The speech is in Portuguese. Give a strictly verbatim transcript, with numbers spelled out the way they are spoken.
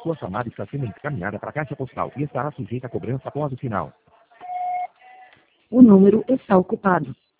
Sua chamada está sendo encaminhada para a caixa postal e estará sujeita a cobrança após o sinal. O número está ocupado.